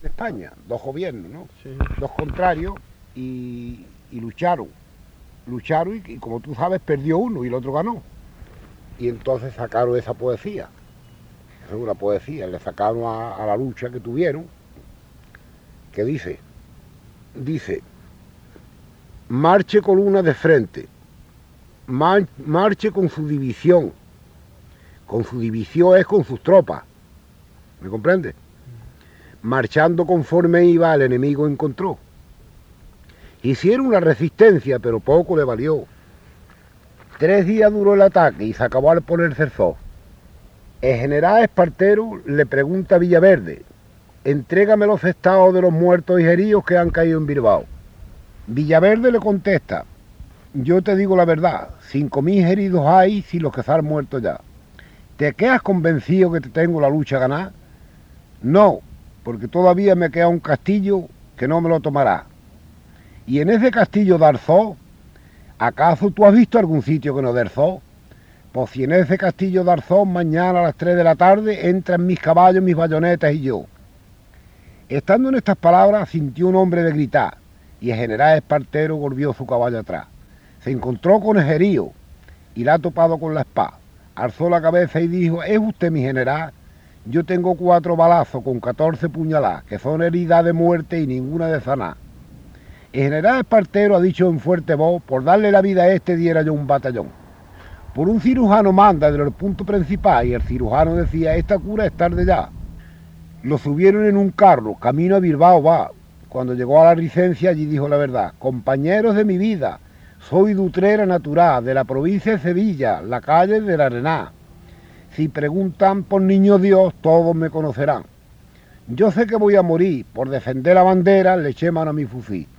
de España, dos gobiernos, ¿no? Sí. Dos contrarios y lucharon. Lucharon y como tú sabes perdió uno y el otro ganó. Y entonces sacaron esa poesía. Esa es una poesía, le sacaron a la lucha que tuvieron, que dice, marche columna de frente, marche con su división es con sus tropas, ¿me comprende? Marchando conforme iba, al enemigo encontró. Hicieron una resistencia, pero poco le valió. 3 días duró el ataque y se acabó al ponerse el sol. El general Espartero le pregunta a Villaverde, entrégame los estados de los muertos y heridos que han caído en Bilbao. Villaverde le contesta, yo te digo la verdad, 5.000 heridos hay si los que se han muerto ya. ¿Te quedas convencido que te tengo la lucha ganada? No, porque todavía me queda un castillo que no me lo tomará. Y en ese castillo de Arzó, ¿acaso tú has visto algún sitio que no de Arzó? Pues si en ese castillo de Arzón mañana a las 3 de la tarde entran mis caballos, mis bayonetas y yo. Estando en estas palabras sintió un hombre de gritar y el general Espartero volvió su caballo atrás. Se encontró con el herido y la ha topado con la espada. Alzó la cabeza y dijo, ¿es usted mi general? Yo tengo 4 balazos con 14 puñaladas, que son heridas de muerte y ninguna de sanar. El general Espartero ha dicho en fuerte voz, por darle la vida a este diera yo un batallón. Por un cirujano manda del punto principal y el cirujano decía, esta cura es tarde ya. Lo subieron en un carro, camino a Bilbao va. Cuando llegó a la licencia allí dijo la verdad, compañeros de mi vida, soy de Utrera natural, de la provincia de Sevilla, la calle de la Arená. Si preguntan por Niño Dios, todos me conocerán. Yo sé que voy a morir, por defender la bandera le eché mano a mi fusil.